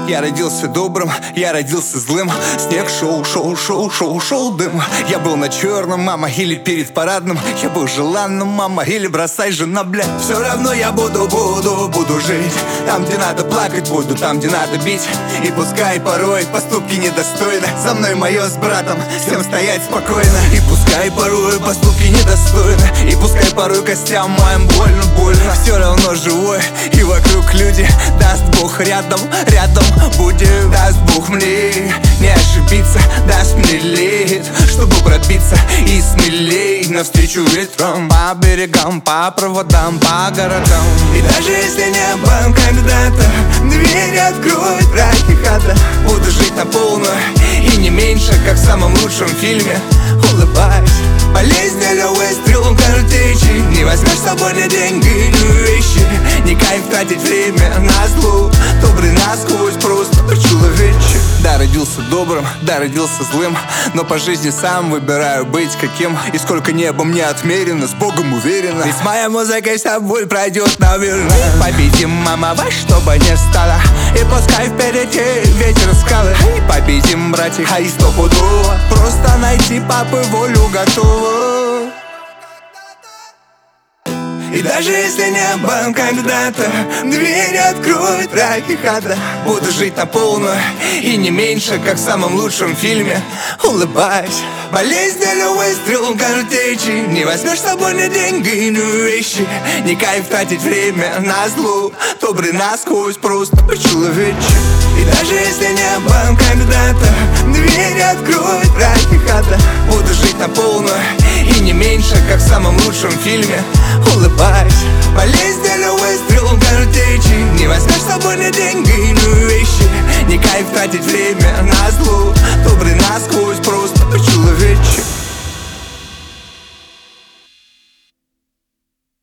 Я родился добрым, я родился злым. Снег шел дым. Я был на черном, мама, или перед парадным. Я был желанным, мама, или бросай, жена, блядь. Все равно я буду жить. Там, где надо плакать, буду там, где надо бить. И пускай порой поступки недостойны. За мной мое с братом, всем стоять спокойно. И пускай порой поступки недостойны. И пускай порой костям моим больно. Все равно живой, и вокруг люди. Даст Бог рядом будем. Даст Бог мне не ошибиться. Даст мне лет, чтобы пробиться и смелей навстречу ветрам. По берегам, по проводам, по городам. И даже если небо когда-то дверь откроет враг и хата, буду жить на полную и не меньше, как в самом лучшем фильме. Улыбаюсь. Болезнь или выстрел картечи. Не возьмешь с собой ни деньги, ни вещи. Не кайф тратить время на зло. Добрый насквозь, просто человече. Да, родился добрым, да, родился злым. Но по жизни сам выбираю быть каким. И сколько неба мне отмерено, с Богом уверенно. И с моей музыкой вся боль пройдет, наверное. Победим, мама, во что бы ни стало. И пускай впереди ветер скалы. Победим, братья, и стопудово. Просто найти папы волю готово. И даже если небо когда-то дверь откроет враг и хата, буду жить на полную и не меньше, как в самом лучшем фильме. Улыбаюсь. Болезнь или выстрел картечи. Не возьмешь с собой ни деньги, ни вещи. Не кайф тратить время на зло. Добрый насквозь, просто по-человече. И даже если небо когда-то дверь откроет враг и хата, буду жить на полную и не меньше, как в самом лучшем фильме. Улыбаюсь. Болезнь или выстрел картечи. Не возьмешь с собой ни деньги, ни вещи. Не кайф тратить время на зло. Добрый насквозь, просто